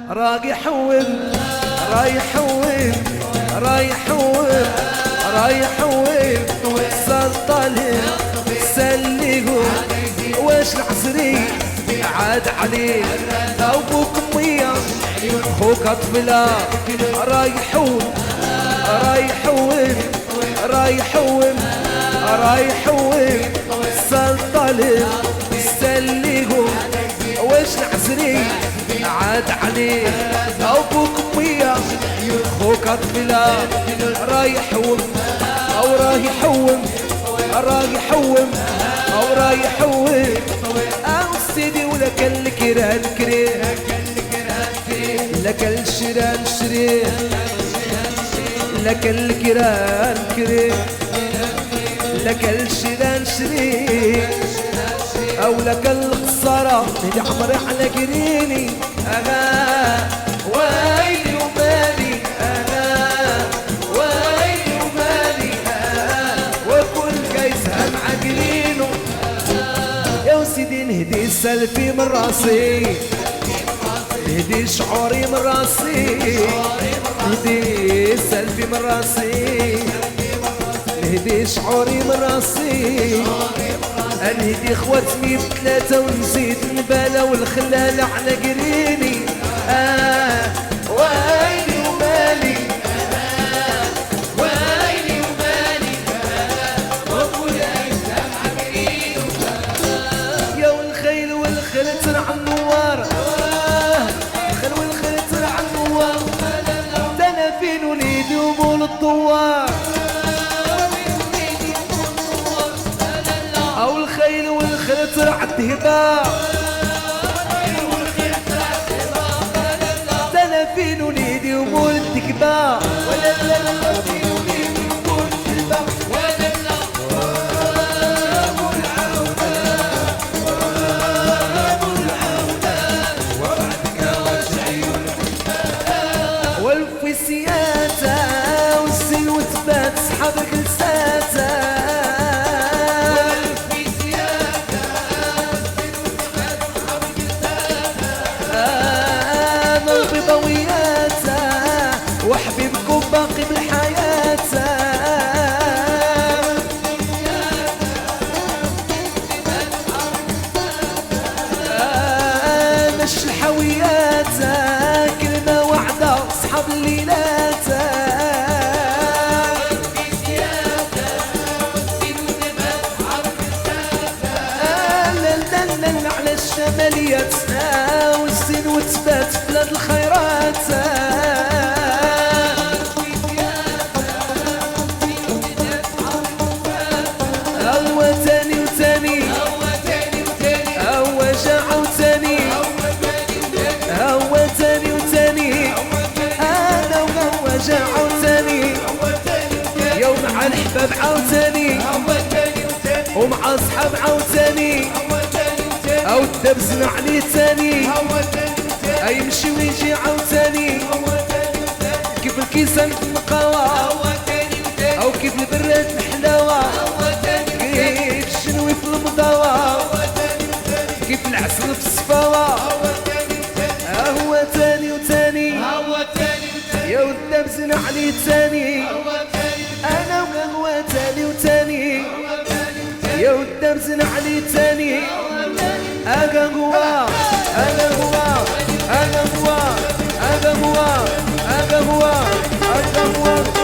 رايح وين رايح وين رايح وين رايح وين سلطانين سليهم واش العصري عاد عليك ابوك مية خوك طفلة رايح وين رايح وين رايح وين رايح وين سلطانين سليهم واش العصري عاد عليه ابوك مية خوك طفلة رايح وم او رايح وم رايح وم او رايح وم او سيدي ولا كان الكران كريه لك الشران شريه لك الكران كريه لك الشران شريه او لك الخسارة اللي عمري على قريني انا ويلي ومالي انا ويلي ومالي انا وكل كيسها مع قرينه يا وسيدي نهدي سلفي من راسي نهدي شعوري من راسي نهدي سلفي من راسي نهدي شعوري من راسي انهدي خواتمي بثلاثة ونزيد النبالة والخلالة على قريني ويلي ومالي ويلي ومالي وكل ايسام عقريني يا والخيل والخيل ترعى النوار الخيل والخيل ترعى النوار دنا فين وليدي وبول الدوار او الخيل والخيل ترعى الدهبة دنا فين وليدي وبول الدكبة ولا لا لا فين وليدي وبول الدكبة ولا لا ابو العودة ابو العودة وبعدك وشعيون والفي سياتة والسن وتبات صحابك لساتة وحبيبكم باقي بالحياة مش الحويات كلمة واحدة صحاب الليلات لا على الشماليات والزين وتبات في بلاد الخيرات مع الحباب عاوتاني ومع اصحاب عاوتاني او الدبزن عليه تاني يمشي ويجي عاوتاني كيف الكيسان في النقاوة او كيف البراد الحلاوة كيف الشنوي في المضاوة كيف العسل في الصفاوة هو تاني وتاني يا الدبزن عليه تاني انا وقهوة تاني وتاني يا والدبزن علي تاني قهوة قهوة قهوة قهوة قهوة قهوة